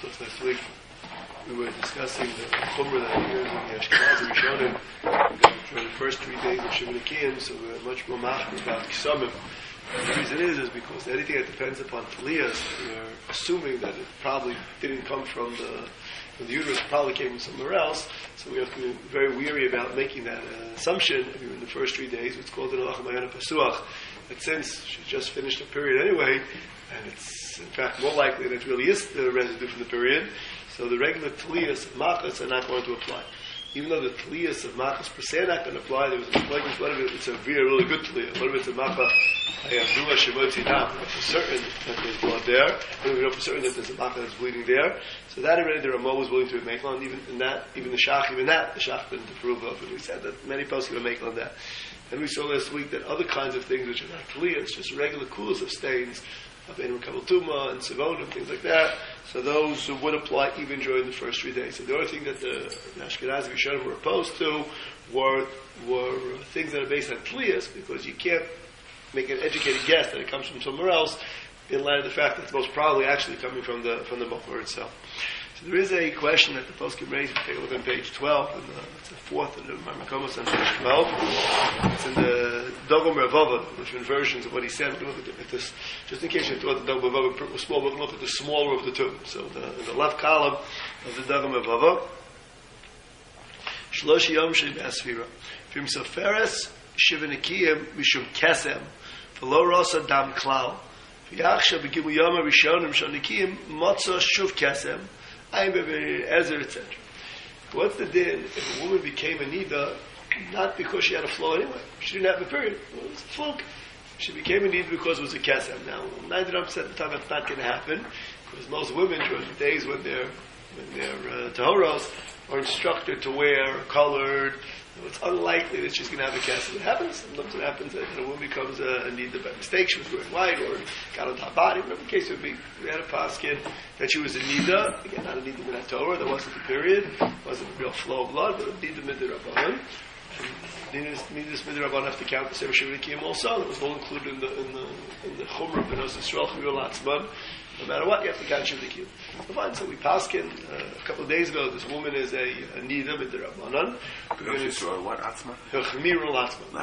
last week, we were discussing the chumrah that appears in the Ashkenazi Rishonim during the first 3 days of Shemini Kiyim, so we're much more machmir about Kisamim. And the reason is because anything that depends upon Taliyas, we're assuming that it probably didn't come from the uterus, probably came from somewhere else, so we have to be very weary about making that assumption. If you're in the first 3 days, it's called an Alach Mayana Pasuach, that since she just finished a period anyway, and it's in fact more likely that it really is the residue from the period, so the regular Taliyas of Machas are not going to apply. Even though the Taliyas of Machas per se are not going to apply, there was a complaint, what if it's a really good Taliyah? What if it's a Macha Hayavdua Shemotzi Dam? We know for certain that there's blood there, and we know for certain that there's a Macha that's bleeding there. So that already the Ramah was willing to make on, even in that, even the Shach didn't approve of, and we said that many poskim will make on that. And we saw last week that other kinds of things which are not Taliyah, it's just regular cools of stains, of Ein Kabel Tuma and Sivonim, things like that. So those would apply even during the first 3 days. So the only thing that the Ashkenazi Rishonim were opposed to were things that are based on Taliyas, because you can't make an educated guess that it comes from somewhere else, in light of the fact that it's most probably actually coming from the Mokor itself. So there is a question that the poskim raised. We take a look on page 12, and it's the fourth of the Marmakomos on page 12. It's in the Dogom Ravava, different versions of what he said. We're going to look at this, just in case you thought the Dogom Ravava was small, we're going to look at the smaller of the two. So in the left column of the Dogom Ravava, Shlosh Yom Shei B'Asfira, V'im Soferes Shiva Nekiyim Mishum Kesem, V'lo Rosa Dam Klal, V'yachsha B'Gimu Yom HaRishonim Shal Nekiyim Motza Shuv Kesem, etc. What's the din if a woman became a nida not because she had a flow anyway? She didn't have a period. It was a fluke. She became a nida because it was a kesem. Now, 99% of the time that's not going to happen, because most women during the days when they're tahoros are instructed to wear colored. It's unlikely that she's going to have a kesem. It happens. Sometimes it happens that a woman becomes a nida by mistake. She was wearing white or got on top body. Whatever the case would be, we had a paskin that she was a nida. Again, not a nida min Torah. There wasn't a period. It wasn't a real flow of blood, but a nida midrabanan. Nidas midrabanan have to count the seven Shemini Kiyim also. That was all included in the chumrah b'nos Yisrael chiyul atzman. No matter what, you have to count Shemini Kiyim. So we paskin a couple of days ago. This woman is a nida midrabanan. What atzma? Chmirul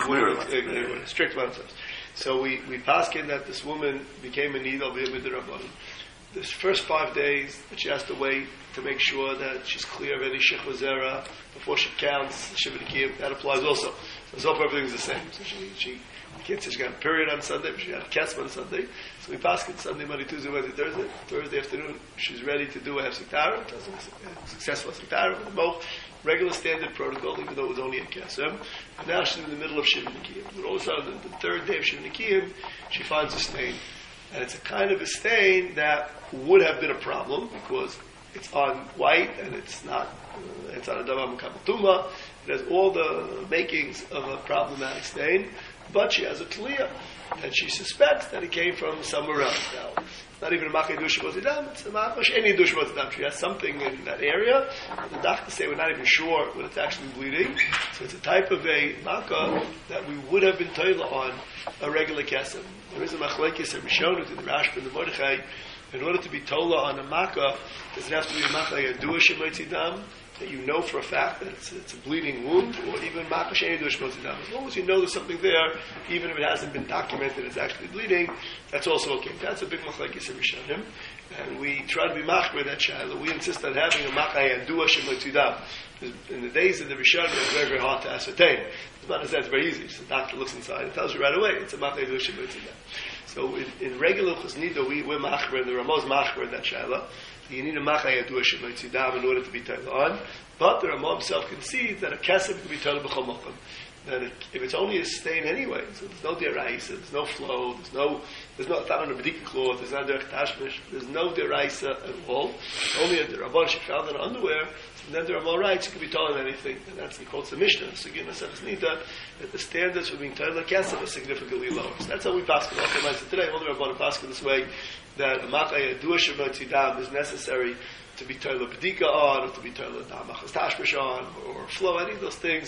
atzma. Strict oneself. So we paskin that this woman became a nida midrabanan. This first 5 days that she has to wait to make sure that she's clear of any shechva zera before she counts Shemini Kiyim, that applies also. So everything's the same. So she can't say she got a period on Sunday, but she got a kesem on Sunday. So we pass it Sunday, Monday, Tuesday, Wednesday, Thursday. Thursday afternoon, she's ready to do a hefsik successful hefsik with both regular standard protocol, even though it was only a kesem. And now she's in the middle of Shemini Kiyim. But all of a sudden, the third day of Shemini Kiyim, she finds a stain. And it's a kind of a stain that would have been a problem because it's on white and it's not, it's on a davar mekabel tuma. It has all the makings of a problematic stain, but she has a tliyah, and she suspects that it came from somewhere else. Now, it's not even a machay dush b'tzidam, it's a machay any dush b'tzidam. She has something in that area. The doctors say we're not even sure when it's actually bleeding. So it's a type of a makkah that we would have been toila on a regular kesem. There is a machlekes of Rishonim in the Rashba and the Mordechai. In order to be tola on a makkah, does it have to be a makkah yadua shemaitzidam, that you know for a fact that it's a bleeding wound, or even makkah she'ein yadua shemaitzidam? As long as you know there's something there, even if it hasn't been documented it's actually bleeding, that's also okay. That's a big machlekes of Rishonim, and we try to be machmer that shaila. We insist on having a makkah yadua shemaitzidam. In the days of the Rishonim, it's very, very hard to ascertain. It's not as that it's very easy. So the doctor looks inside and tells you right away it's a makkah yadua shemaitzidam. So in regular chusnida, we're machmer, and the Ramah's machmer in that shaila. So you need a makkah yadua shemaitzidam in order to be tailed on. But the Ramah himself concedes that a kesem can be tailed b'chol makom. That if it's only a stain anyway, so there's no deraisa, there's no flow, there's not on a bedika cloth, there's not derech tashmish, there's no deraisa at all. Only a derabban she found in her underwear. And then the Ramah writes, you can be told on anything. And that's, he quotes the Mishnah, so again, that the standards for being told like kesem are significantly lower. So that's how we pass it. Today, all the Rabbanim pass it this way, that a makkah yadua shemaitzidam is necessary to be told a bedika on, or to be told a machas tashmish on, or flow, any of those things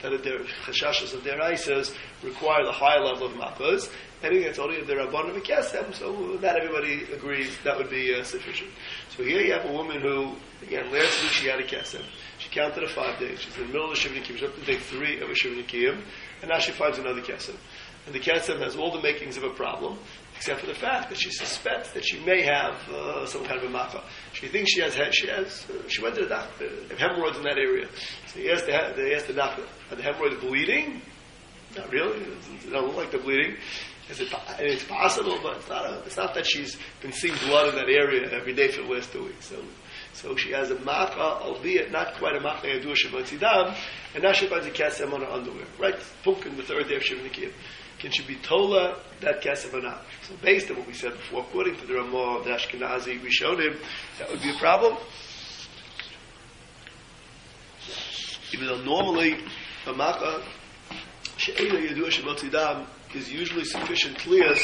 that their chashashas of their isas require the higher level of makas. Anything that's only their rabban of a kesem, so not everybody agrees that would be sufficient. So here you have a woman who, again, last week she had a kesem. She counted the 5 days. She's in the middle of the Shiva Nikiyim. She's up to day 3 of a Shiva Nikiyim, and now she finds another kesem. And the kesem has all the makings of a problem, except for the fact that she suspects that she may have some kind of a macha. She thinks she went to the doctor, they have hemorrhoids in that area. So they asked the doctor, are the hemorrhoids bleeding? Not really. They don't look like they're bleeding. It's possible, but it's not that she's been seeing blood in that area every day for the last 2 weeks. So she has a macha, albeit not quite a macha yadua shebatzidam, and now she finds a kesem on her underwear. Right, pumpkin, the 3rd day of Shiva Nikiyim. Can she be tola that kesem or not? So based on what we said before, according to the Ramah, the Ashkenazi, we showed him that would be a problem. Even though normally a macha she'ena yadua shebatzidam is usually sufficient clears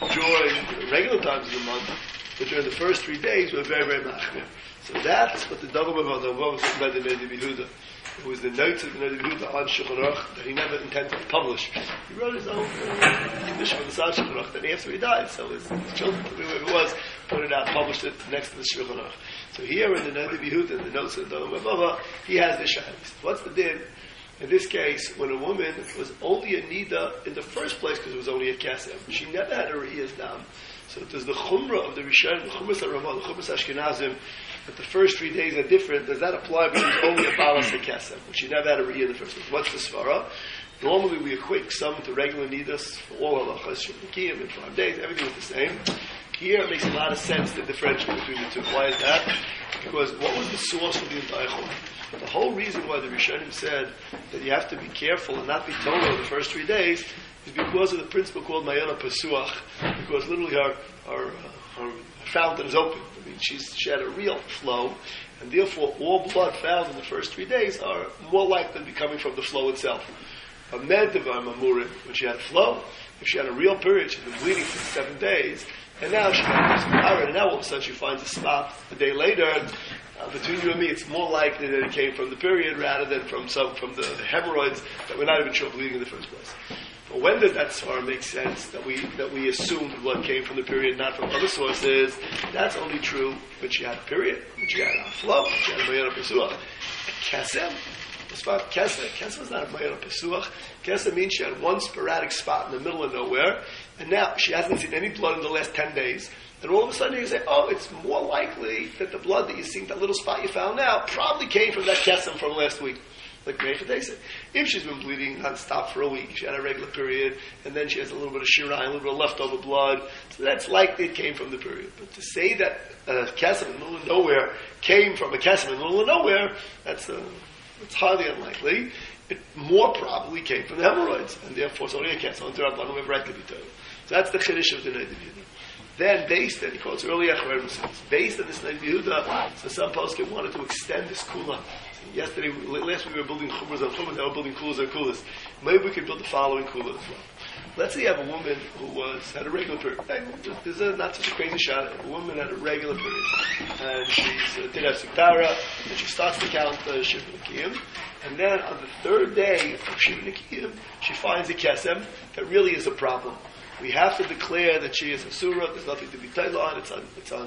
during regular times of the month, but during the first 3 days we're very, very machmir. So that's what the Dagom of the was by the Nedi Behuda. It was the notes of the Nedi Behuda on Shulchan Aruch that he never intended to publish. He wrote his own condition for the Shulchan Aruch that after he died, so his children, whoever it was, put it out, published it next to the Shulchan Aruch. So here in the Nedi Behuda, the notes of the Dagom of he has the shaykhs. What's the din? In this case, when a woman was only a nida in the first place because it was only a kesem, she never had a re'iyas dam. So does the chumrah of the Rishon, the chumras Ramah, the chumras Ashkenazim, that the first 3 days are different, does that apply because it's only a balas a kesem, when she never had a re'iyah in the first place? What's the svara? Normally we equate some to regular nidas for all halachas, Shiva Nikiyim, in 5 days, everything is the same. Here it makes a lot of sense to differentiate between the two. Why is that? Because what was the source of the entire chumrah? The whole reason why the Rishonim said that you have to be careful and not be told the first 3 days is because of the principle called Mayana Pesuach, because literally her fountain is open. I mean, she had a real flow, and therefore all blood found in the first 3 days are more likely to be coming from the flow itself. A medava mamurim, when she had a flow, if she had a real period, she'd been bleeding for 7 days, and now she had some power, and now all of a sudden she finds a spot a day later. Between you and me, it's more likely that it came from the period rather than from the hemorrhoids that we're not even sure bleeding in the first place. But when did that svara make sense that we assumed blood came from the period, not from other sources? That's only true when she had a period, when she had a flow, when she had a mayana pesuach. Kesem, as far as kesem is not a mayana pesuach. Kesem means she had one sporadic spot in the middle of nowhere, and now she hasn't seen any blood in the last 10 days. And all of a sudden you say, oh, it's more likely that the blood that you see, that little spot you found now, probably came from that kesem from last week. Like Meifadeh said. If she's been bleeding non-stop for a week, she had a regular period, and then she has a little bit of shirai, a little bit of leftover blood, so that's likely it came from the period. But to say that a kesem in the middle of nowhere came from a kesem in the middle of nowhere, it's highly unlikely. It more probably came from the hemorrhoids, and therefore it's only a kesem until Rabbanim have right to be told. So that's the chiddush of the Nedi Behuda. Then, based on, he quotes earlier, based on this Nedi Behuda, so some poskim wanted to extend this kula. Last week we were building chumras on chumras, now we're building kulas on kulas. Maybe we could build the following kula as well. Let's say you have a woman who had a regular period. This is not such a crazy shot. A woman had a regular period. And she's did have Siktara, and she starts to count Shiva Nikiyim. And then on the 3rd day of Shiva Nikiyim, she finds a kesem that really is a problem. We have to declare that she is a surah. There's nothing to be tied on. It's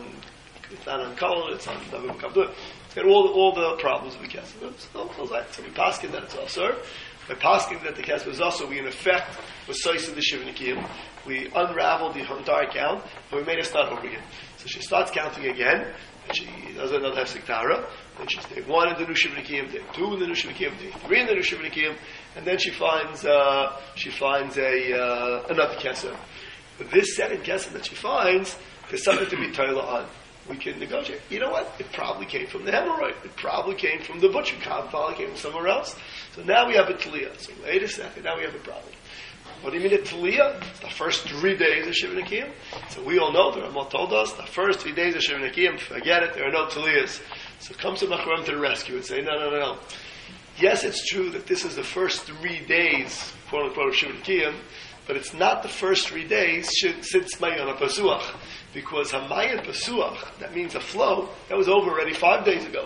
not on color. It's on Davim Kabdur. It's got all the problems of the kesem. So we paskin that it's also. By paskin that the kesem is also, we in effect was sois in the Shiva Nikiyim. We unraveled the entire count and we made her start over again. So she starts counting again. And she does another hefsek tara. Then she's day 1 in the new Shiva Nikiyim, day 2 in the new Shiva Nikiyim, day 3 in the new Shiva Nikiyim, and then she finds another kesem. But this second kesem that she finds, there's something to be toila on. We can negotiate. You know what? It probably came from the hemorrhoid. It probably came from the butcher cow. It probably came from somewhere else. So now we have a taliyah. So wait a second. Now we have a problem. What do you mean a taliyah? It's the first 3 days of Shiva Nikiyim. So we all know, the Ramah told us, the first 3 days of Shiva Nikiyim, forget it, there are no taliyahs. So comes the Machram to the rescue and say, no. Yes, it's true that this is the first 3 days, quote unquote, of Shiva Nikiyim, but it's not the first 3 days since Mayan Pasuach. Because Hamayan Pasuach, that means a flow, that was over already 5 days ago.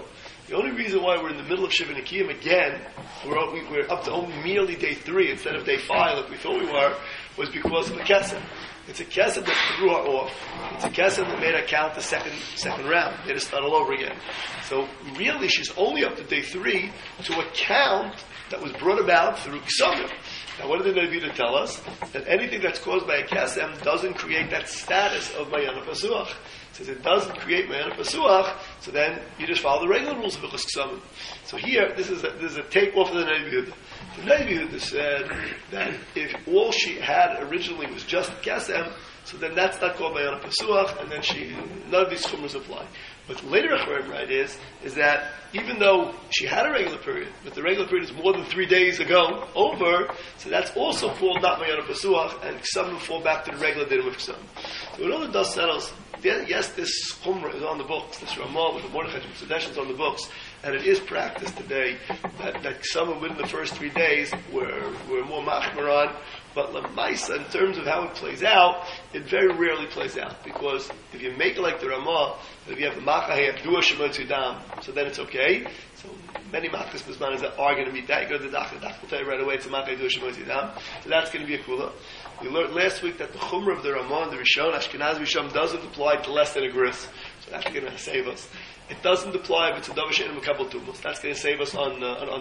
The only reason why we're in the middle of Shiva Nikiyim again, we're up to only merely day 3 instead of day 5 like we thought we were, was because of a kesem. It's a kesem that threw her off. It's a kesem that made her count the second round, made her start all over again. So really, she's only up to day 3 to a count that was brought about through Ksomim. Now, what did the Nevi'im tell us? That anything that's caused by a kesem doesn't create that status of Mayana Pasuach. Since it doesn't create Mayana Pasuach, so then you just follow the regular rules of Ichus Ksomim. So here, this is a take-off of the Nevi'im. The Nevi'im said that if all she had originally was just kesem, so then that's not called Mayana Pasuach, and then none of these chumras apply. But the later Acharim right is that even though she had a regular period, but the regular period is more than 3 days ago over, so that's also called not Mayana Pasuach, and Ksam will fall back to the regular din of Ksam. So when all the dust settles, yes, this chumrah is on the books, this Ramah with the Mordechai and Tzedeshin is on the books, and it is practiced today that Ksam within the first 3 days we're more machmer on. But Lamaisa, in terms of how it plays out, it very rarely plays out. Because if you make it like the Ramah, if you have the Makah Abdua Shemot Yudam, so then it's okay. So many Makahs Bismanas are going to meet that. You go to the Dach will tell you right away it's a Makah Abdua Shemot Yudam. So that's going to be a Kula. We learned last week that the Chumrah of the Ramah and the Rishon, Ashkenaz Rishon, doesn't apply to less than a gris. So that's going to save us. It doesn't apply if it's a Davash and a Makabal Tumus. That's going to save us on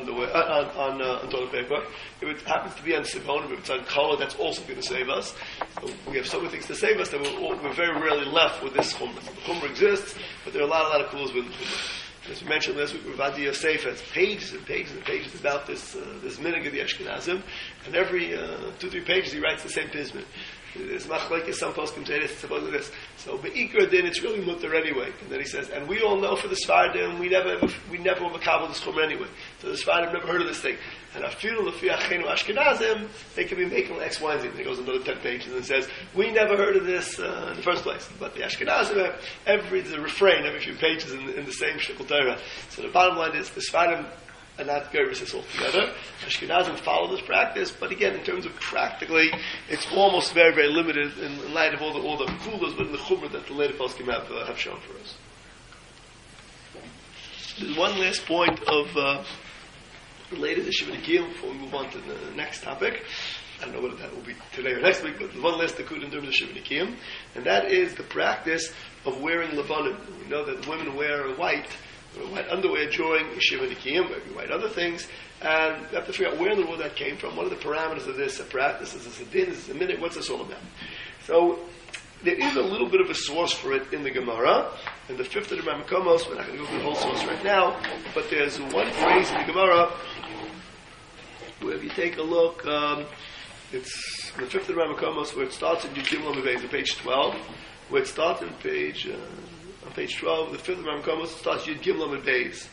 toilet paper. If it happens to be on Sivon, if it's on color, that's also going to save us. So we have so many things to save us that we're very rarely left with this Chumrah. So the Chumrah exists, but there are a lot of cools with the Chumrah. As we mentioned last week, Rav Adi Yosef has pages and pages and pages about this minhag of the Ashkenazim, and every 2-3 pages he writes the same pizmin. It's machlekes, some poskim say this, it's supposed to this. So be'ikra din, it's really mutter anyway. And then he says, and we all know for the Sfardim, we never will makabel this chumrah anyway. So the Sfardim never heard of this thing. And I feel lefi achenu Ashkenazim, they can be making X, Y, and Z. And he goes another 10 pages and says, we never heard of this in the first place. But the Ashkenazim have there's a refrain every few pages in the same shtickle Torah. So the bottom line is, the Sfardim and not Gervis altogether. Ashkenazim follow this practice, but again, in terms of practically, it's almost very, very limited in light of all the kulas, but in the chumrah that the later poskim have shown for us. There's one last point of related to Shiva Nikiyim before we move on to the next topic. I don't know whether that will be today or next week, but one last takud in terms of Shiva Nikiyim, and that is the practice of wearing levanim. We know that women wear white underwear during Shiva Nikiyim, maybe white other things, and you have to figure out where in the world that came from, what are the parameters of this, a practice, is this a din, is this a minute, what's this all about? So, there is a little bit of a source for it in the Gemara, in the 5th of the Ramakomos, we're not going to go through the whole source right now, but there's one phrase in the Gemara, where if you take a look, it's in the 5th of the Ramakomos, where it starts in Yud Gimel Mevez, on page 12, where it starts on page 12, the 5th of Ramakomos, starts Yud Gimel Amud Beis.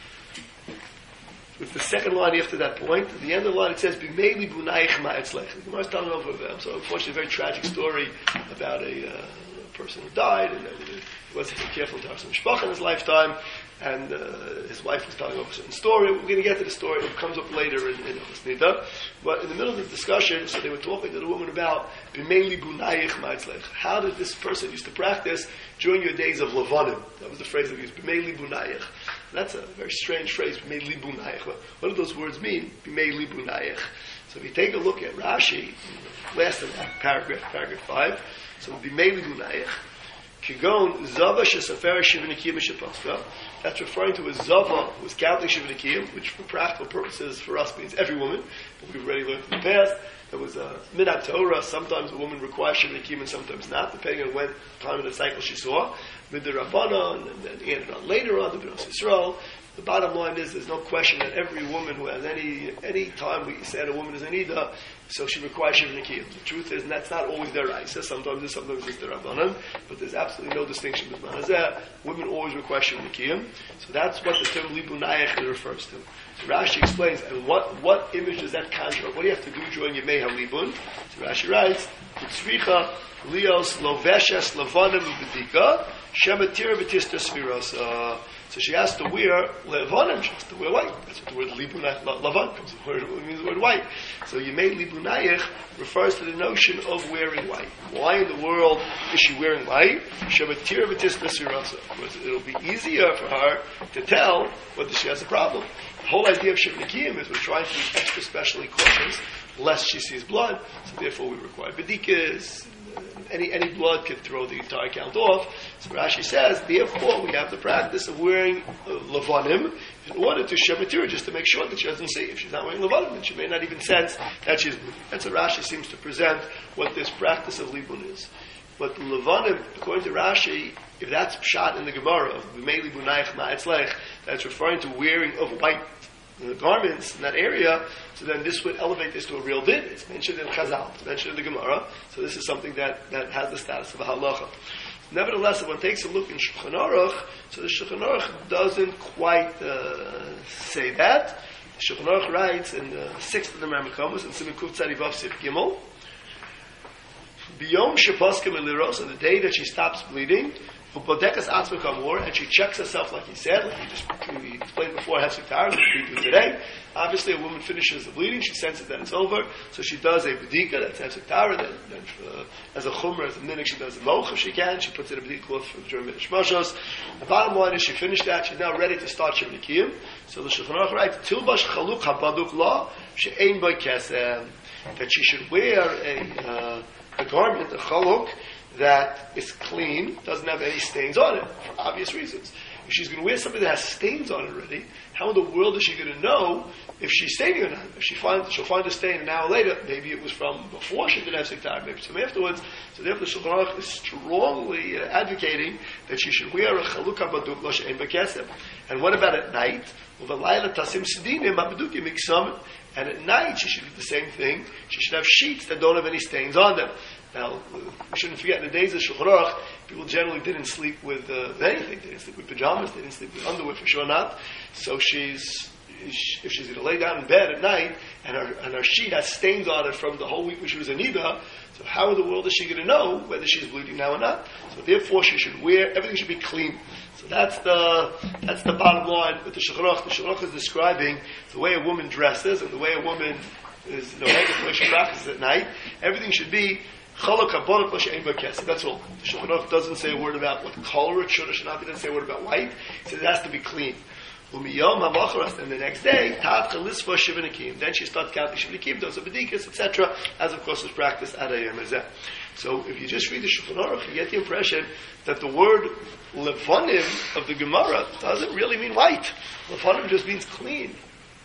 It's the second line after that point. At the end of the line it says, B'meili bunayich ma'etzlech. The Gemara is telling over them. So unfortunately, a very tragic story about a person who died, and he wasn't careful to have some mishpacha in his lifetime, and his wife was telling over a certain story. We're going to get to the story. It comes up later in Ochos Nida. But in the middle of the discussion, so they were talking to the woman about B'meili bunayich ma'etzlech. How did this person used to practice during your days of Levanim? That was the phrase that he used, B'meili bunayich. That's a very strange phrase, B'mei li bunayich. What do those words mean? B'mei li bunayich. So if you take a look at Rashi, last of that paragraph 5, so B'mei li bunayich, Kigon Zava shesafer Shiva Nikiyim Mishapaska. That's referring to a Zava who was counting Shiva Nikiyim, which for practical purposes for us means every woman. But we've already learned in the past. There was a Minat Torah. Sometimes a woman requires Shiva Nikiyim and sometimes not, depending on when time in the cycle she saw. Mid the Rabbanon, and then added on later on, the B'nos Yisrael. The bottom line is, there's no question that every woman who has any time we said a woman is an Ida, so she requires Shiva Nikiyim. The truth is, and that's not always their Isa. Sometimes it's the Rabbanon, but there's absolutely no distinction with Manazeh. Women always require Shiva Nikiyim. So that's what the term Libunayach refers to. So Rashi explains, and what image does that conjure up? What do you have to do during Yemei HaLibun? So Rashi writes, Tzricha Lios Loveshes Lavanim B'dika Shematira V'Tista Sfiros. So she has to wear levanim. She has to wear white. That's what the word libunayich lavan comes from. It means the word white. So Yemei libunayich refers to the notion of wearing white. Why in the world is she wearing white? Shabatir v'tis b'sirasa. Because it'll be easier for her to tell whether she has a problem. The whole idea of Shivnikiyim is we're trying to be extra specially cautious lest she sees blood. So therefore we require bedikas. Any blood can throw the entire count off. So Rashi says, therefore, we have the practice of wearing levanim in order to shematir, just to make sure that she doesn't see. If she's not wearing levanim, then she may not even sense that she's bleeding. That's what Rashi seems to present what this practice of libun is. But levanim, according to Rashi, if that's pshat in the Gemara of b'mei libunayich ma'etzlech, that's referring to wearing of white garments in that area, so then this would elevate this to a real din. It's mentioned in Chazal, it's mentioned in the Gemara, so this is something that has the status of a halacha. Nevertheless, if one takes a look in Shulchan Aruch, so the Shulchan Aruch doesn't quite say that. The Shulchan Aruch writes in the 6th of the Mermekamos, in Siman Kuf Tzadi Vav Sif Gimel, Biyom Shepaskim Eliros, on the day that she stops bleeding, and she checks herself, like he said, like we explained before, Hefsitar, like we do today. Obviously, a woman finishes the bleeding, she senses that it's over, so she does a bedika, that's Hefsitar, then as a chumrah, as a minik, she does a moch if she can, she puts in a bedika during Midrash Mashos. The bottom line is she finished that, she's now ready to start Shem Nikiyim. So the Shulchan Aruch writes, Tilbash chaluk habaduk la, she'ein boy kesem, that she should wear a garment, a chaluk, that is clean, doesn't have any stains on it, for obvious reasons. If she's going to wear something that has stains on it already, how in the world is she going to know if she's staining or not? If she'll find a stain an hour later, maybe it was from before she didn't have sektar, maybe from afterwards. So therefore the Shulchan Aruch is strongly advocating that she should wear a chalukah baduk lo she'en b'kesem. And what about at night? And at night she should do the same thing. She should have sheets that don't have any stains on them. Now, we shouldn't forget, in the days of Shulchan Aruch, people generally didn't sleep with anything. They didn't sleep with pajamas, they didn't sleep with underwear, for sure not. So if she's going to lay down in bed at night, and her sheet has stains on it from the whole week when she was in Nida, so how in the world is she going to know whether she's bleeding now or not? So therefore she should wear, everything should be clean. So that's the bottom line with the Shulchan Aruch. The Shulchan Aruch is describing the way a woman dresses, and the way a woman is, the way she practices at night. Everything should be Chaluk habonot lo she'en bo kesem. That's all. The Shulchan Aruch doesn't say a word about what color it should or should not be. It doesn't say a word about white. It says it has to be clean. Umiyom hamacharas, and the next day, tatcha lisva shivanikim. Then she starts counting shivanikim, those are bedikas, etc., as of course is practiced at Hayom Hazeh. So if you just read the Shulchan Aruch, you get the impression that the word levanim of the Gemara doesn't really mean white. Levanim just means clean.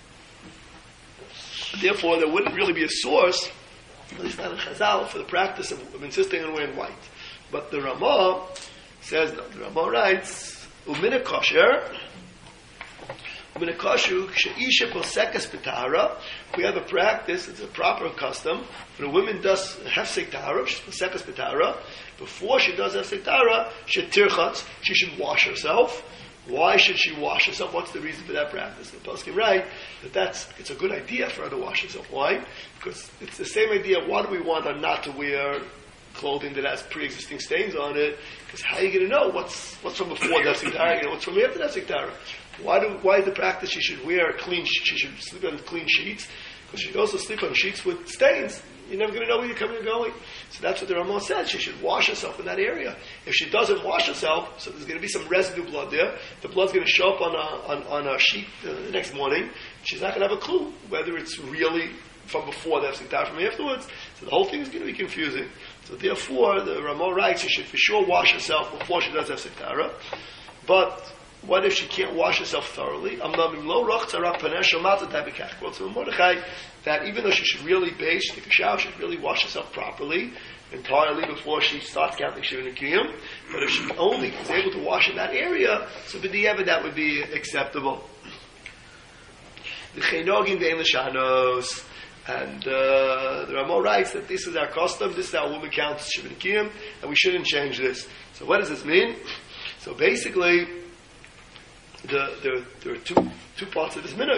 Therefore, there wouldn't really be a source, at least not in Chazal, for the practice of insisting on wearing white. But the Ramah says, no, the Ramah writes, Umina kosher, Umina koshu, she'isha posekas b'tahara, we have a practice, it's a proper custom, when a woman does hefsek tahara, she's posekas b'tahara, before she does hefsek tahara, she tirchatz, she should wash herself. Why should she wash herself? What's the reason for that practice? The Poskim write that it's a good idea for her to wash herself. Why? Because it's the same idea. Why do we want her not to wear clothing that has pre-existing stains on it? Because how are you going to know what's from before the Siktara, what's from after the Siktara? Why is the practice she should wear clean? She should sleep on clean sheets because she can also sleep on sheets with stains. You're never going to know where you're coming and going. So that's what the Ramah said. She should wash herself in that area. If she doesn't wash herself, so there's going to be some residue blood there. The blood's going to show up on her sheet the next morning. She's not going to have a clue whether it's really from before the Hefsek from afterwards. So the whole thing is going to be confusing. So therefore, the Ramah writes she should for sure wash herself before she does Hefsek. But what if she can't wash herself thoroughly? Quotes from Mordechai that even though she should really bathe, she take a shower, she should really wash herself properly, entirely before she starts counting Shivanikim. But if she only is able to wash in that area, so b'di'evad that would be acceptable. The Chenogim ve'en l'shanos, and the Ramah writes that this is our custom, this is how a woman counts Shivanikim, and we shouldn't change this. So what does this mean? So basically, there are two parts of this minhag.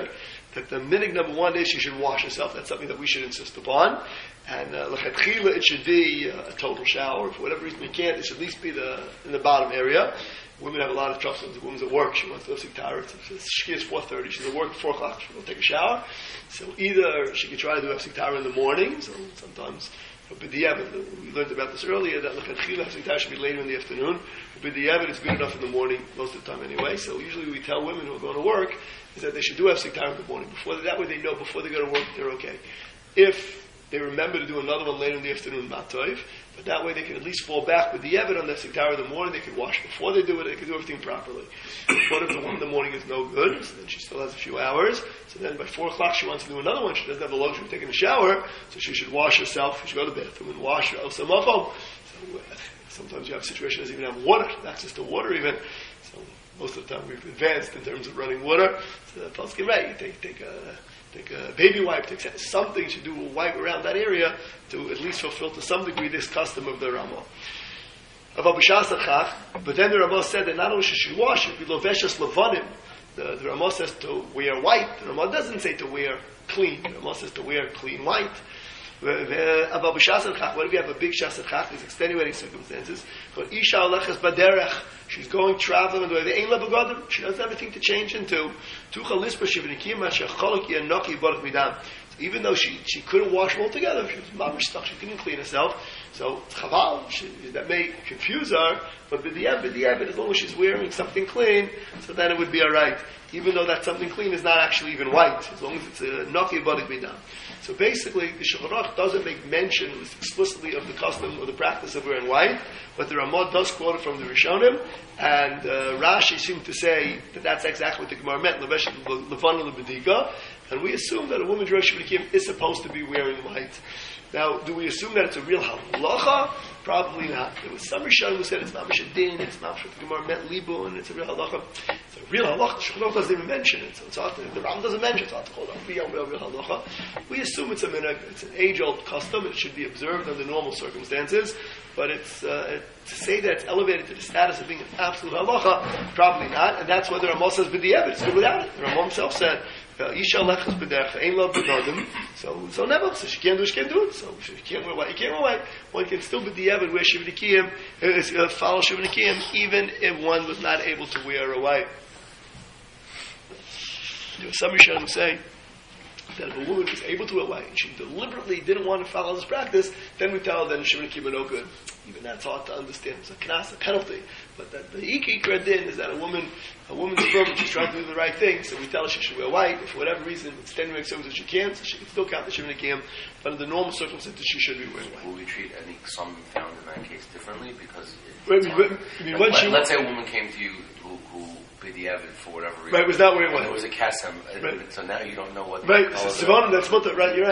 that the minig number one is she should wash herself. That's something that we should insist upon. And l'chatchila, it should be a total shower. For whatever reason you can't, it should at least be in the bottom area. Women have a lot of trouble. The woman's at work. She wants to go to Siktara. She is 4:30. She's at work at 4 o'clock. She'll take a shower. So either she could try to do Siktara in the morning. So sometimes, we learned about this earlier, that l'chatchila Siktara should be later in the afternoon. B'diavad is good enough in the morning most of the time anyway. So usually we tell women who are going to work is that they should do Siktara in the morning. That way they know before they go to work they're okay. If they remember to do another one later in the afternoon, not toiv, but that way they can at least fall back with the evid on their siktara in the morning. They can wash before they do it. They can do everything properly. What if the one in the morning is no good? So then she still has a few hours. So then by 4 o'clock she wants to do another one. She doesn't have the luxury of taking a shower, so she should wash herself. She should go to the bathroom and wash her So sometimes you have situations that even have water, not just the water even. So most of the time we've advanced in terms of running water. So the Paskin, right, you take a baby wipe, take something to do a wipe around that area to at least fulfill to some degree this custom of the Ramah. But then the Ramah said that not only should she wash it, the Ramah says to wear white. The Ramah doesn't say to wear clean. The Ramah says to wear clean white. What if you have a big shas chach? These extenuating circumstances. She's going traveling on the way. She doesn't have anything to change into. So even though she couldn't wash them all together, she was mamish stuck. She couldn't clean herself. So chaval, that may confuse her. But b'diavad, as long as she's wearing something clean, so then it would be all right. Even though that something clean is not actually even white, as long as it's a naki barik midam. So basically, the Shulchan Aruch doesn't make mention explicitly of the custom or the practice of wearing white, but the Ramah does quote it from the Rishonim, and Rashi seemed to say that that's exactly what the Gemara meant, levana lebedika, and we assume that a woman's Rosh Hashanah is supposed to be wearing white. Now, do we assume that it's a real halacha? Probably not. There was some Rishonim who said it's mamish a din, it's mamish what the Gemara meant libu, and it's a real halacha. It's a real halacha. The Shulchan Aruch doesn't even mention it, so it's hard to, the Ram doesn't mention it, it's hard to hold on real halacha. We assume it's it's an age-old custom, it should be observed under normal circumstances, but it's to say that it's elevated to the status of being an absolute halacha, probably not, and that's why the Ramah says b'diavad, it's good without it. The Ramah himself said, Isha lechus b'derech, ein lo b'nodim, so never, so she can't do it, so she can't wear white, you can't wear white. One can still b'diavad wear shivnikiyim, follow shivnikiyim, even if one was not able to wear a white. There was some Rishonim who say that if a woman was able to wear white and she deliberately didn't want to follow this practice, then we tell her that shivnikiyim are no good. Even that's hard to understand. It's a knas, a penalty. But the ikra din is that a woman's firm, she's trying to do the right thing, so we tell her she should wear white. If for whatever reason, it's extenuating circumstances she can't, so she can still count the shivnikiyim, but under the normal circumstances she should be wearing white. Will we treat any ksam found in that case differently? Because let's say a woman came to you who b'diavad for whatever reason. Right, was not wearing white. It was a kasem, right. So now you don't know what. Right, Sivan, that's mutter. Right, you're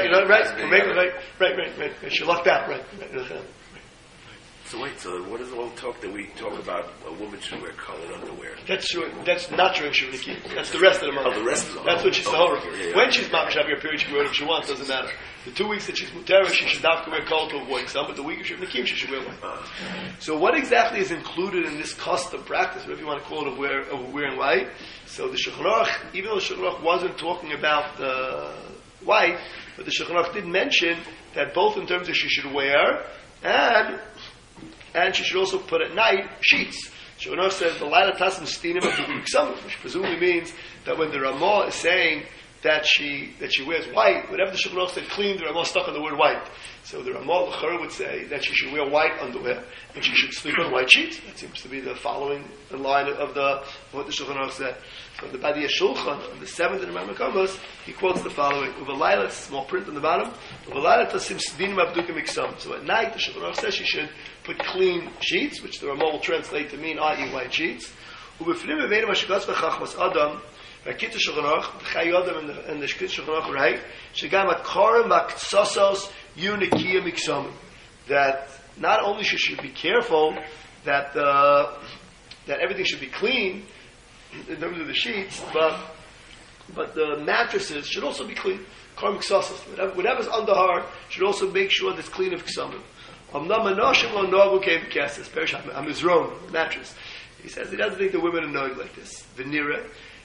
right. She lucked out. Right. So what is all talk that we talk about a woman should wear colored underwear? That's true. That's not true in Shivnikiyim. That's the rest of the month. The rest of the month. That's what she's told. When she's mamish having her period, she can wear whatever she wants. Doesn't matter. The 2 weeks that she's mutera, she should not wear color to avoid some. But the week of Shivnikiyim, she should wear white. So what exactly is included in this custom practice, whatever you want to call it, of wearing white? So the Shulchan Aruch, even though the Shulchan Aruch wasn't talking about the white, but the Shulchan Aruch did mention that both in terms of she should wear and she should also put at night sheets. Shulchan Aruch says the laila tasim stinim of the which presumably means that when the Ramah is saying that she wears white, whatever the Shulchan Aruch said clean, the Ramah stuck on the word white. So the Ramah l'chara would say that she should wear white underwear and she should sleep on white sheets. That seems to be the following line of what the Shulchan Aruch said. So the Badiyah Shulchan on the 7th in the Rambam he quotes the following: "Uvalayla," small print on the bottom. "Uvalayla tasim sdinim abdukim iksam." So at night, the Shulchan Aruch says she should put clean sheets, which the Ramah will translate to mean i.e. white sheets. Ubefnim eveinim hashkas v'chachmas adam. Rakita Shulchan Aruch, the Chai Adam and the Shkit Shulchan Aruch write, "Shegam at korim b'ktsosos yunikiyim iksamim." That not only should she be careful that everything should be clean in terms of the sheets, but the mattresses should also be clean. Korim b'ktsosos, whatever's under her should also make sure that it's clean of iksamim. Amnam anoshim lo nogu kev kesses perish amizron mattress. He says he doesn't think the women are knowing like this. Venira.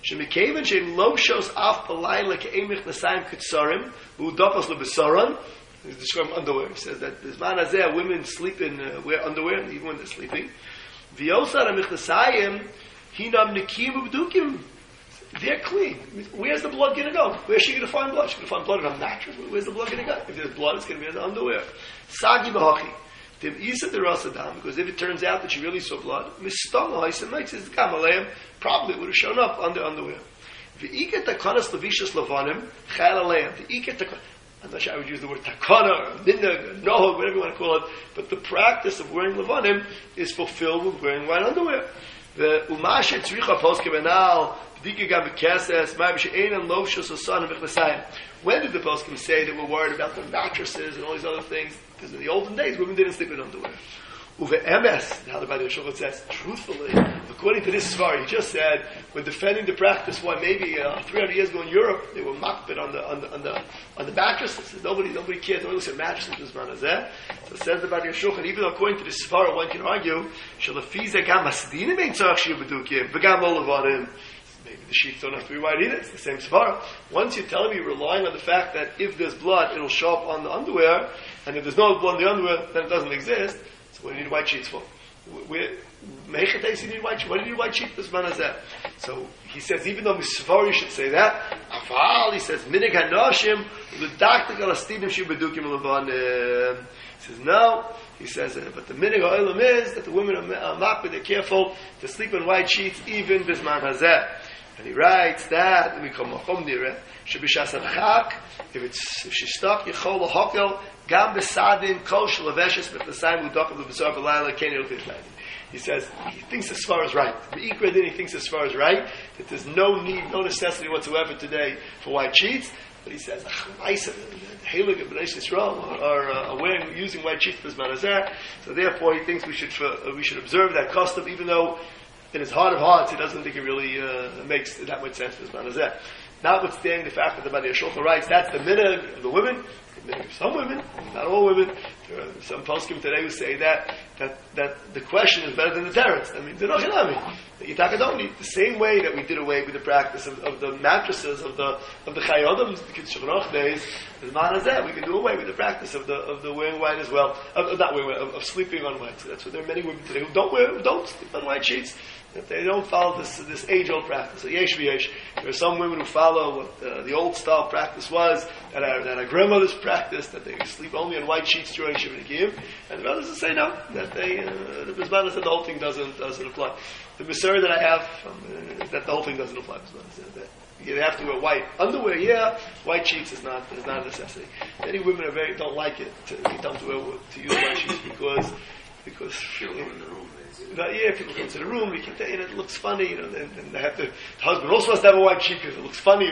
Shemikeven shein lo shos af balayla ke'emich nasayim kitzarim u'dapas lebesaron. He's describing underwear. He says that this man hazeh, women sleep in wear underwear, even when they're sleeping. V'yosar amich nasayim hinam nikim u'bdukim. They're clean. Where's the blood going to go? Where's she going to find blood? She's going to find blood on a mattress. Where's the blood going to go? If there's blood, it's going to be in the underwear. Sagi b'hachi. Tim isa de rasadam, because if it turns out that she really saw blood, mistama ha'isem says gamaleim probably would have shown up on the underwear. V'iket takanas levishas lavanim chayal aleim. V'iket takanas. I'm not sure I would use the word takana or minhag or nohag, whatever you want to call it, but the practice of wearing lavanim is fulfilled with wearing white underwear. The umashe tzricha poskim enal. When did the poskim say that we're worried about the mattresses and all these other things? Because in the olden days, women didn't sleep in underwear. Uve emes, how the Badi Yeshua says, truthfully, according to this svar, he just said, we're defending the practice why maybe 300 years ago in Europe, they were makbid on the mattresses. Nobody cares. Nobody looks at mattresses this man is there. So it says the Badi Yeshua, and even according to this svar, one can argue, shalafize gam masdinim ein tzarach shiu bedukim, v'gam olavarim. Maybe the sheets don't have to be white either. It's the same svara. Once you're telling me you're relying on the fact that if there's blood, it'll show up on the underwear, and if there's no blood on the underwear, then it doesn't exist. So what do you need white sheets for? Mechates, you need white sheets. What do you need white sheets? This man has that. So he says, even though Misvari should say that, Afal, he says, Minig hanoshim, l'daktik alastinim shibedukim levanim. He says, no. He says, but the minig ha'olam is that the women are makbid, they're careful to sleep in white sheets, even bisman hazeh. And he writes that, and we call machom nireh, shebishas al-chak, if she's stuck, yichol l'hokel, gam besadin, kol sh'laveshes, b'chlasayim u'dokav l'besar v'layla, keni l'chitlayim. He says, he thinks as far as right. The Ikra din, he thinks as far as right, that there's no need, no necessity whatsoever today for white sheets. But he says, Helig and Bnei Yisrael are using white sheets as manazer. So therefore, he thinks we should observe that custom, even though in his heart of hearts he doesn't think it really makes that much sense as manazer. Notwithstanding the fact that the Badi Yeshua writes that's the minhag of the women, the minhag of some women, not all women. There are some poskim today who say that the question is better than the teretz. I mean, the Nochinami, the Yitaka don't need the same way that we did away with the practice of the mattresses of the Chayodim, the Kitzur days. The man is that we can do away with the practice of the wearing white as well, not wearing white, of sleeping on white. So that's what there are many women today who don't sleep on white sheets. That they don't follow this age-old practice. So yesh v'yesh. There are some women who follow what the old-style practice was, that our grandmothers practiced, that they sleep only on white sheets during Shiva Nekiyim, and the others will say no, that the Bizman said the whole thing doesn't apply. The Misur that I have, that the whole thing doesn't apply. That you have to wear white underwear, white sheets is not a necessity. Many women don't like it to use white sheets because people in the room. People come to the room, it looks funny, and they have to, the husband also has to have a white sheet because it looks funny.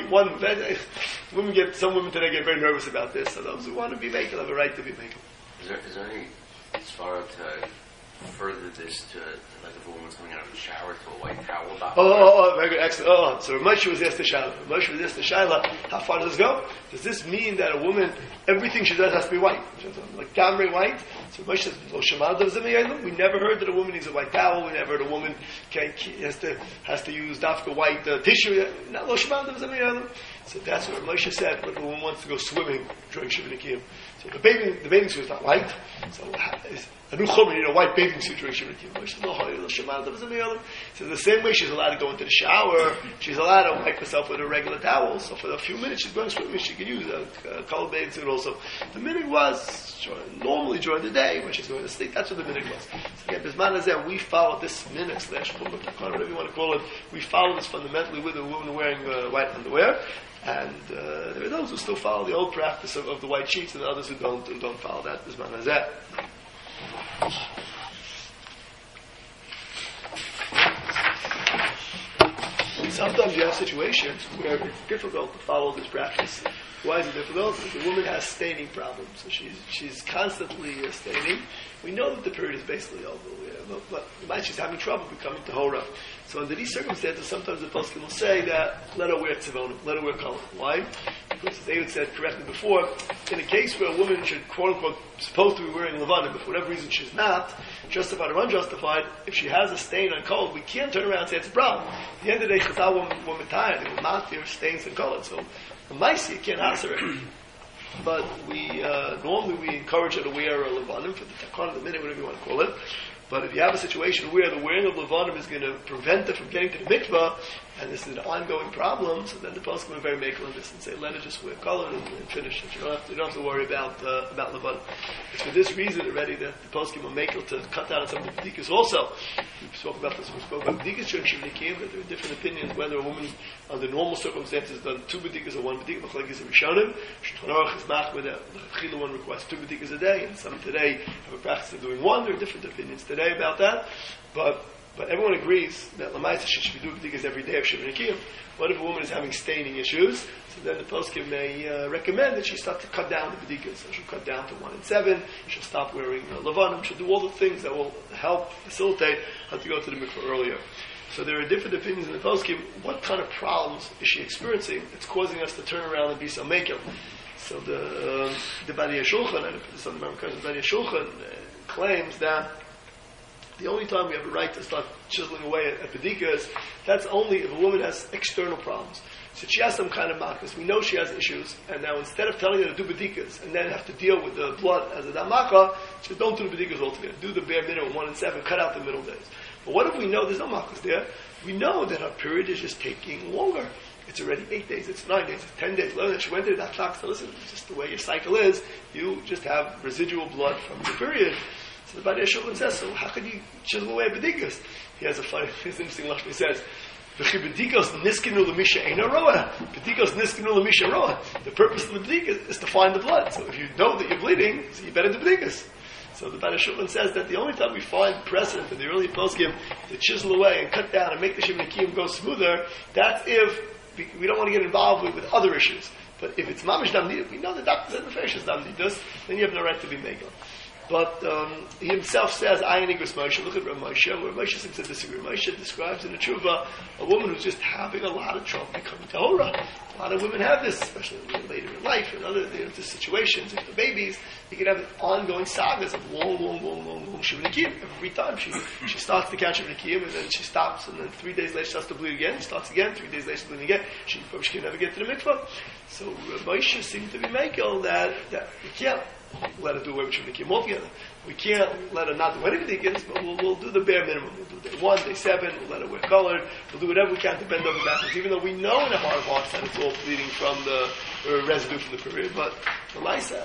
Some women today get very nervous about this, so those who want to be makeup have a right to be makeup. Is there any svara to further this to, like if a woman's coming out of the shower to a white towel? Very good, excellent. So Moshe was asked the Shaila. How far does this go? Does this mean that a woman, everything she does has to be white? Like gamre white? So Moshe says, we never heard that a woman needs a white towel. We never heard a woman has to use dafka white tissue. So that's what Moshe said when a woman wants to go swimming during Shiva Nekiyim. So the bathing suit is not white. So a new chum, you need a white bathing suit during Shiva Nekiyim. So the same way she's allowed to go into the shower, she's allowed to wipe herself with a regular towel. So for a few minutes she's going swimming, she can use a colored bathing suit also. The minhag was normally during the day when she's going to sleep. That's what the minhag was. So again, Bisman is there. We follow this minhag / whatever you want to call it. We follow this fundamentally with a woman wearing white underwear. And there are those who still follow the old practice of the white sheets, and others who don't follow that. This man has that. Sometimes you have situations where it's difficult to follow this practice. Why is it difficult? Because the woman has staining problems. So she's constantly staining. We know that the period is basically over, but she's having trouble becoming tahora. So under these circumstances, sometimes the poskim will say that let her wear tzivonim, let her wear color. Why? Because as David said correctly before, in a case where a woman should quote unquote supposed to be wearing levanim, but for whatever reason she's not, justified or unjustified, if she has a stain on cold, we can't turn around and say it's a problem. At the end of the day, Chazal were tired, they were matir stains and color. So the maisi you can't answer it. But we normally we encourage her to wear a levanim for the takon of the minute, whatever you want to call it. But if you have a situation where the wearing of levanim is going to prevent her from getting to the mikvah, and this is an ongoing problem, so then the poskim are very makel on this and say, let her just wear color and finish it. You don't have to worry about levanim. It's for this reason already that the poskim are makel to cut down on some of the bedikas also. We spoke about this, we spoke about bedikas during Shivnikim, that there are different opinions whether a woman under normal circumstances done 2 bedikas or 1 bedika, but like is a Rishonim. Shulchan Aruch is machmir that the Chila one requires 2 bedikas a day, and some today have a practice of doing 1. There are different opinions today about that, but everyone agrees that Lamaisa should be doing bedikas every day of Shivin Kiyum. What if a woman is having staining issues? So then the poskim may recommend that she start to cut down the bedikas. So she'll cut down to 1 and 7. She'll stop wearing levanim. She'll do all the things that will help facilitate her to go to the mikvah earlier. So there are different opinions in the poskim. What kind of problems is she experiencing that's causing us to turn around and be so makel? So the Badi Shulchan, and some of the members of Badi Shulchan claims that the only time we have a right to start chiseling away at bedikas, that's only if a woman has external problems. So she has some kind of makas. We know she has issues, and now instead of telling her to do bedikas and then have to deal with the blood as a damaka, she says, don't do the bedikas altogether. Do the bare minimum, 1 and 7, cut out the middle days. But what if we know there's no makas there? We know that her period is just taking longer. It's already 8 days, it's 9 days, it's 10 days. She went to that clock, so listen, it's just the way your cycle is. You just have residual blood from the period. So the Badi Shulchan says, so how could you chisel away bedikas? He has his interesting lashon. He says, "Bedikas niskinu l'misha eina roa. Bedikas niskinu l'misha roa." The purpose of the bedikas is to find the blood. So if you know that you're bleeding, so you better do bedikas. So the Badi Shulchan says that the only time we find precedent in the early poskim to chisel away and cut down and make the Shivin Kiyum go smoother, that's if we don't want to get involved with other issues. But if it's mamish dam nidus, we know the doctor said the facial dam nidus, then you have no right to be megal. But he himself says, "I am Igros Moshe." Look at Rav Moshe. Where Moshe seems to disagree. Moshe describes in the Tshuva a woman who's just having a lot of trouble becoming tahora. A lot of women have this, especially later in life and other situations. If the babies, you can have ongoing sagas of long Shivin Kiyum. Every time she starts to catch Shivin Kiyum, and then she stops, and then 3 days later she starts to bleed again. Starts again. 3 days later she's bleeding again. She can never get to the mikvah. So Moshe seemed to be making that we can't let her do away with Shivin Kiyum altogether. We can't let her not do any bedikas, but we'll do the bare minimum. We'll do day 1, day 7, we'll let her wear colored, we'll do whatever we can to bend over backwards, even though we know in our heart of hearts that it's all bleeding from the residue from the period. But the Laisa,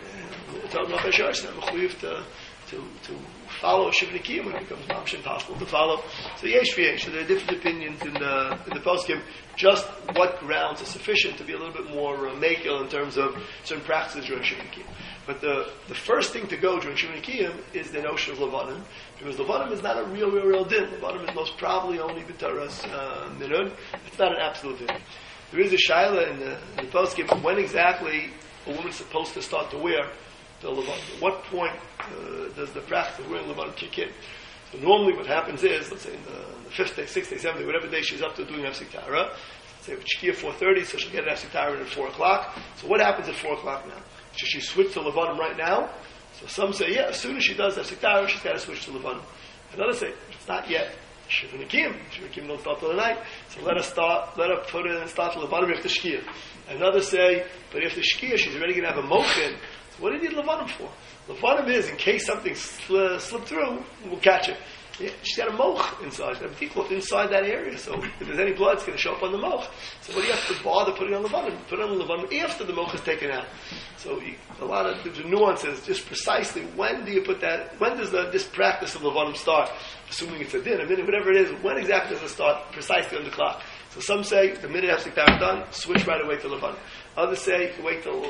to follow Shivin Kiyum when it becomes mamish impossible to follow. So yesh v'yesh. So there are different opinions in the poskim. Just what grounds are sufficient to be a little bit more makel in terms of certain practices during Shivin Kiyum. But the first thing to go during Shivin Kiyum is the notion of levanim, because levanim is not a real din. Levanim is most probably only b'taras minun. It's not an absolute din. There is a shaila in the poskim when exactly a woman is supposed to start to wear the levanim. At what point does the practice of wearing levanim kick in? So normally what happens is, let's say in the 5th day, 6th day, 7th day, whatever day she's up to doing Hefsek Tahara, say if Shkia 4:30, so she'll get an Hefsek Tahara at 4 o'clock. So what happens at 4 o'clock now? Should she switch to levanim right now? So some say, yeah, as soon as she does Hefsek Tahara, she's got to switch to levanim. And others say, it's not yet. Shivin Kiyum don't start till the night. So let her put it and start levanim after Shkia. And others say, but after Shkia, she's already going to have a mochin. So what do you need levanim for? Levanim is, in case something slipped through, we'll catch it. Yeah, she's got a moch inside. She's got a tiklut inside that area. So if there's any blood, it's going to show up on the moch. So what do you have to bother putting on levanim? Put on the levanim after the moch is taken out. So a lot of the nuances, just precisely when do you put that, when does this practice of levanim start? Assuming it's a din, a minute, whatever it is, when exactly does it start precisely on the clock? So some say the minute Hefsek Tahara done, switch right away to levanim. Others say wait till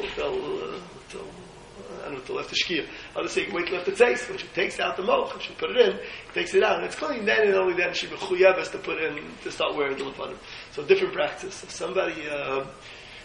after Shkia. Others say wait till after Tzeis. When she takes out the moch, when she put it in, takes it out, and it's clean, then and only then she mechuyeves to put in, to start wearing the levanim. So different practice. If somebody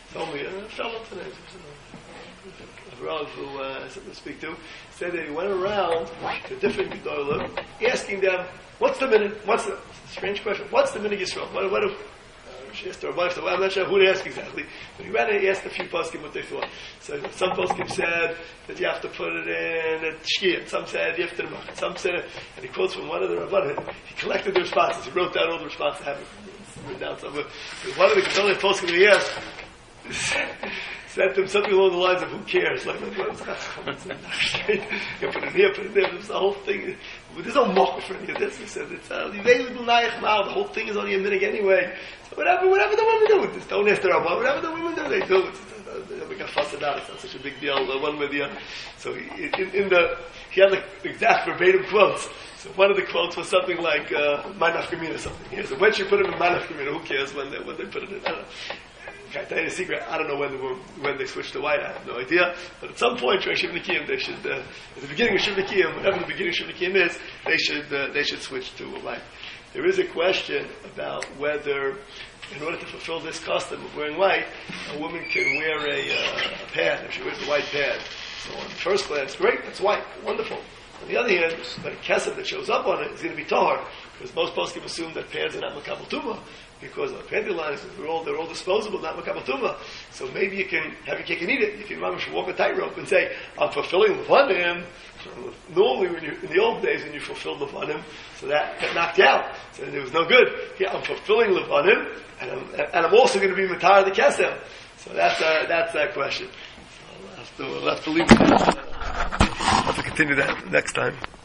told me, fell up today. A Rav who I had something to speak to said that he went around to different Gedolim asking them, what's the minute? Strange question. What's the minute Yisrael? What she asked her wife, so I'm not sure who to ask exactly, but he ran and he asked a few poskim what they thought. So some poskim said that you have to put it in at Shkia, some said you have to Ramach, some said, and he quotes from one of the Rabbanim, he collected the responses, he wrote down all the responses, I have it written down somewhere. One of the Gedolim poskim he asked, said them something along the lines of, who cares? Like, you put it here, put it there, the whole thing. There's no mock for any of this. He said, the whole thing is only a minute anyway. So whatever the women do, don't ask the Rabbi, whatever the women do, they do. We can fuss it out, it's not such a big deal, one way or the other. So he had the exact verbatim quotes. So one of the quotes was something like, Manaf Kamina or something. He said, when she put it in Manaf Kamina, who cares when they put it in? I don't know. In fact, I tell you a secret, I don't know when they switched to white, I have no idea. But at some point during Shiv Nikiyim, they should, at the beginning of Shiv Nikiyim, whatever the beginning of Shiv Nikiyim is, they should switch to white. There is a question about whether, in order to fulfill this custom of wearing white, a woman can wear a pad, if she wears a white pad. So on first glance, great, that's white, wonderful. On the other hand, the kesef that shows up on it is going to be tahor, because most poskim assume that pads are not makabel tumah, because the panty lines, they're all disposable, not makabel tumah. So maybe you can have your cake and eat it. You can walk a tightrope and say, I'm fulfilling levanim. Normally, in the old days, when you fulfilled levanim, so that knocked you out. So it was no good. Yeah, I'm fulfilling levanim, and I'm also going to be matar the kesef. So that's that question. So we'll have to leave it. We'll have to continue that next time.